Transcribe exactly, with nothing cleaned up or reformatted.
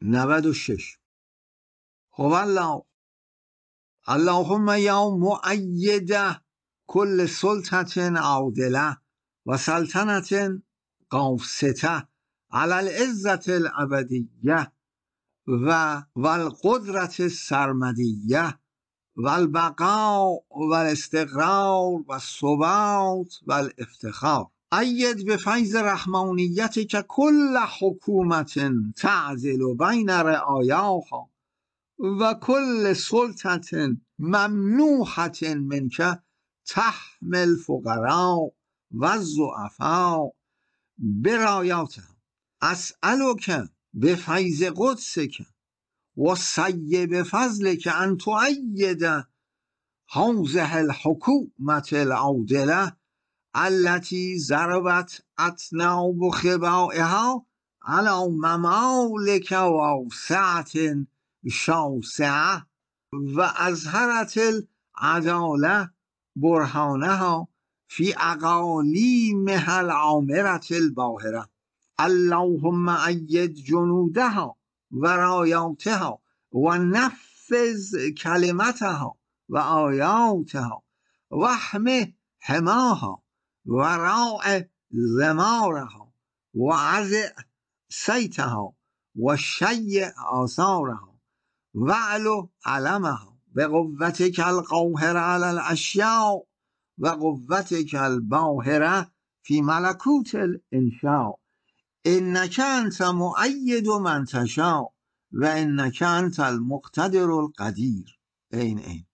نود و شش. هو الله اللهم یا مؤید کل سلطة عادله و سلطنة قاسطه علی العزة الابدیه و والقدرة السرمدیه والبقاء والاستقرار والثبات والافتخار. اید بفیض رحمانیتک کل حکومت تعدل بین رعایاها و کل سلطة ممنوحة منک تحمل الفقراء و الضعفاء برایاتها. اسألک بفیض قدسک و سیب فضلک ان تؤید هذه الحکومة العادلة التي ضربت اطناب خبائها على ممالک واسعة شاسعة و اظهرت العدالة برهانها في اقالیمها العامرة الباهرة. اللهم اید جنودها و رایاتها و نفذ کلمتها و آیاتها و احمه حماها و راع ضمارها و عزع سیتها و شیع آثارها و علو علمها بقوتک القاهرة علی الاشیاء و قوتک الباهرة فی ملکوت الانشاء. انک انت مؤید من تشاء و انک انت المقتدر القدیر. این این